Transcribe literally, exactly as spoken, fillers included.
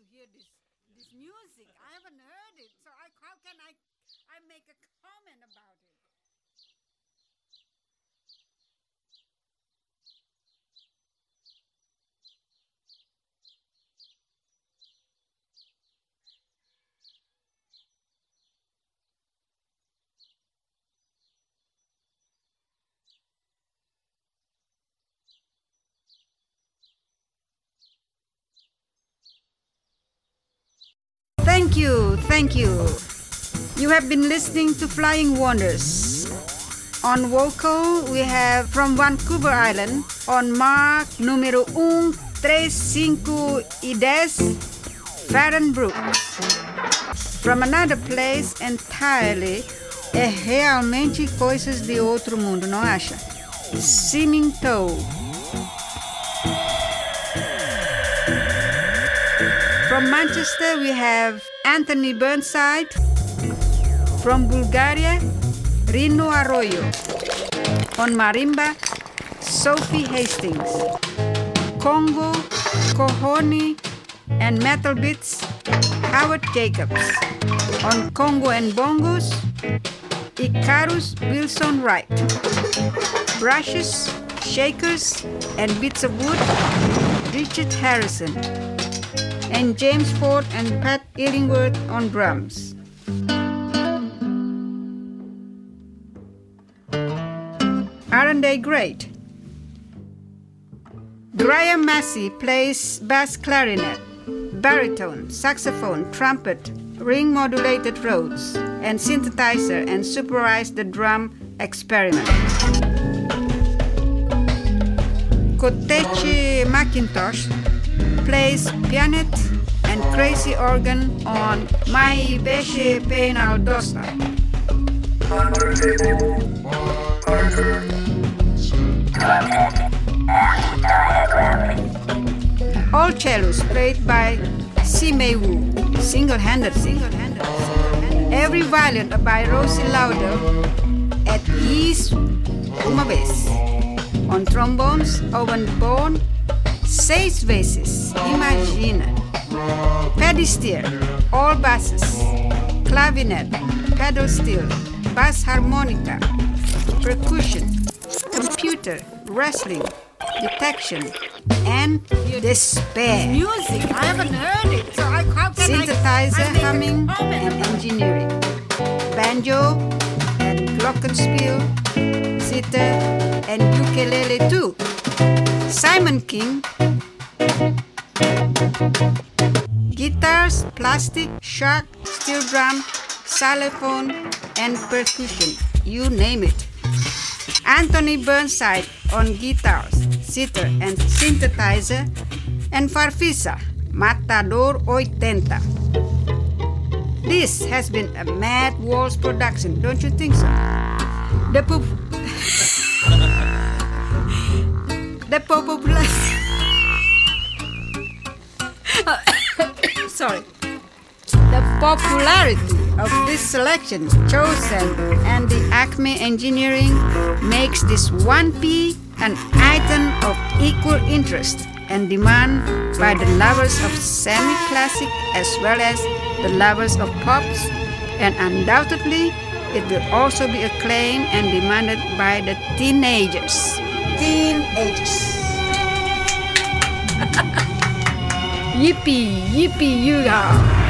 hear this this music. I haven't heard it, so I, how can I I make a comment about it? Thank you, thank you. You have been listening to Flying Wonders. On vocal, we have from Vancouver Island, on mark número um, três, cinco e dez, Farron Brooks. From another place entirely, é realmente coisas de outro mundo, não acha? Seeming Toe. From Manchester, we have Anthony Burnside. From Bulgaria, Rino Arroyo. On marimba, Sophie Hastings. Congo, Kohoni, and metal beats, Howard Jacobs. On Congo and bongos, Icarus Wilson Wright. Brushes, shakers, and bits of wood, Richard Harrison. And James Ford and Pat Illingworth on drums. Aren't they great? Graham Massey plays bass clarinet, baritone, saxophone, trumpet, ring-modulated Rhodes, and synthesizer, and supervised the drum experiment. Kotechi McIntosh plays pianet and crazy organ on Mai Beshe Penal Dosta. All cellos played by Simei Wu, single-handed, single-handed, single-handed. Every violin by Rosie Lauder at ease uma vez. On trombones, Owen Bourne, seis vezes, imagina. Paddy Steer, all basses, clavinet, pedal steel, bass harmonica, percussion, computer, wrestling, detection, and despair. Music, I haven't heard it, so I, how can Synthesizer, I, I humming, and engineering. Banjo and glockenspiel, zither, and ukulele too. Simon King. Guitars, plastic, shark, steel drum, xylophone, and percussion. You name it. Anthony Burnside on guitars, zither, and synthesizer, and Farfisa, Matador oitenta. This has been a Mad Waltz production, don't you think so? The pop... the popular... Sorry. The popularity of this selection chosen and the Acme Engineering makes this one P an item of equal interest and demand by the lovers of semi-classic as well as the lovers of pops, and undoubtedly it will also be acclaimed and demanded by the teenagers. Teenagers. Yippee, yippee, you are.